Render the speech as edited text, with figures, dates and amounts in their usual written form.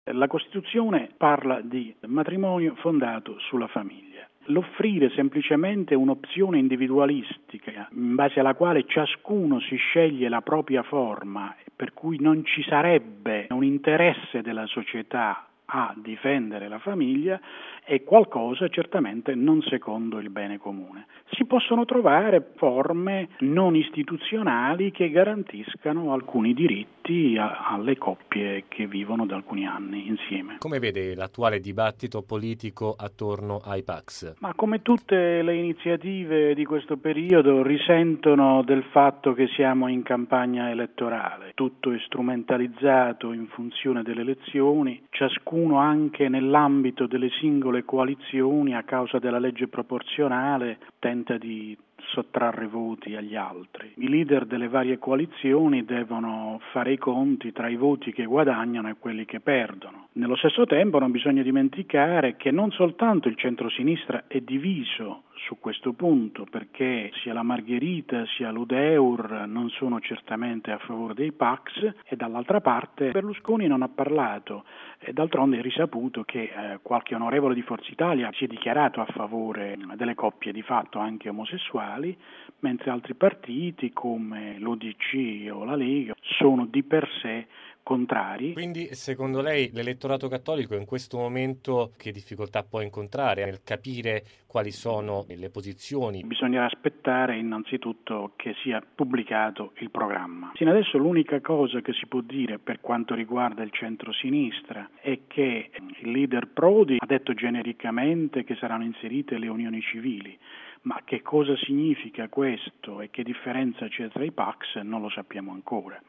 La Costituzione parla di matrimonio fondato sulla famiglia. L'offrire semplicemente un'opzione individualistica in base alla quale ciascuno si sceglie la propria forma, per cui non ci sarebbe un interesse della società a difendere la famiglia, è qualcosa certamente non secondo il bene comune. Si possono trovare forme non istituzionali che garantiscano alcuni diritti alle coppie che vivono da alcuni anni insieme. Come vede l'attuale dibattito politico attorno ai PACS? Ma come tutte le iniziative di questo periodo risentono del fatto che siamo in campagna elettorale, tutto è strumentalizzato in funzione delle elezioni, ciascuno anche nell'ambito delle singole coalizioni a causa della legge proporzionale tenta di sottrarre voti agli altri. I leader delle varie coalizioni devono fare i conti tra i voti che guadagnano e quelli che perdono. Nello stesso tempo non bisogna dimenticare che non soltanto il centrosinistra è diviso su questo punto, perché sia la Margherita sia l'Udeur non sono certamente a favore dei PACS e dall'altra parte Berlusconi non ha parlato e d'altronde è risaputo che qualche onorevole di Forza Italia si è dichiarato a favore delle coppie di fatto anche omosessuali, mentre altri partiti come l'UDC o la Lega sono di per sé contrari. Quindi secondo lei l'elettorato cattolico in questo momento che difficoltà può incontrare nel capire quali sono le posizioni? Bisognerà aspettare innanzitutto che sia pubblicato il programma. Sino adesso l'unica cosa che si può dire per quanto riguarda il centro-sinistra è che il leader Prodi ha detto genericamente che saranno inserite le unioni civili, ma che cosa significa questo e che differenza c'è tra i PACS non lo sappiamo ancora.